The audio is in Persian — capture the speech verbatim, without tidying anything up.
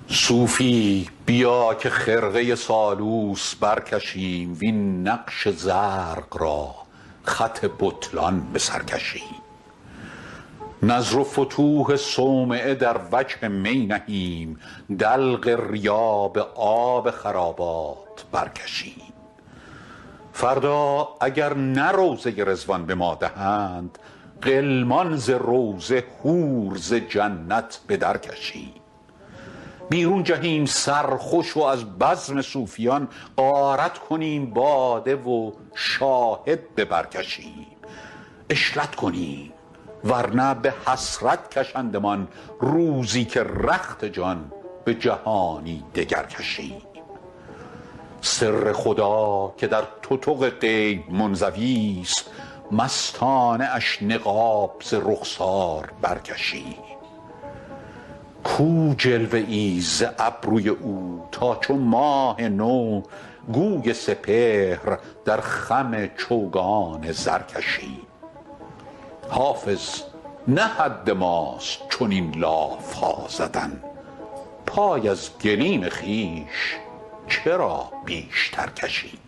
صوفی بیا که خرقه سالوس برکشیم، وین نقش زرق را خط بطلان به سر کشیم. نذر و فتوح صومعه در وجه می نهیم، دلق ریا به آب خرابات برکشیم. فردا اگر نه روضه رضوان به ما دهند، غلمان ز روضه حور ز جنت به در کشیم. بیرون جهیم سرخوش و از بزم صوفیان، غارت کنیم باده و شاهد به بر کشیم. عشرت کنیم ورنه به حسرت کشندمان، روزی که رخت جان به جهانی دگر کشیم. سر خدا که در تتق غیب منزوی است، مستانه اش نقاب ز رخسار برکشیم. کو جلوه ای ز ابروی او تا چو ماه نو، گوی سپهر در خم چوگان زر کشیم. حافظ نه حد ماست چنین لاف ها زدن، پای از گلیم خویش چرا بیشتر کشیم.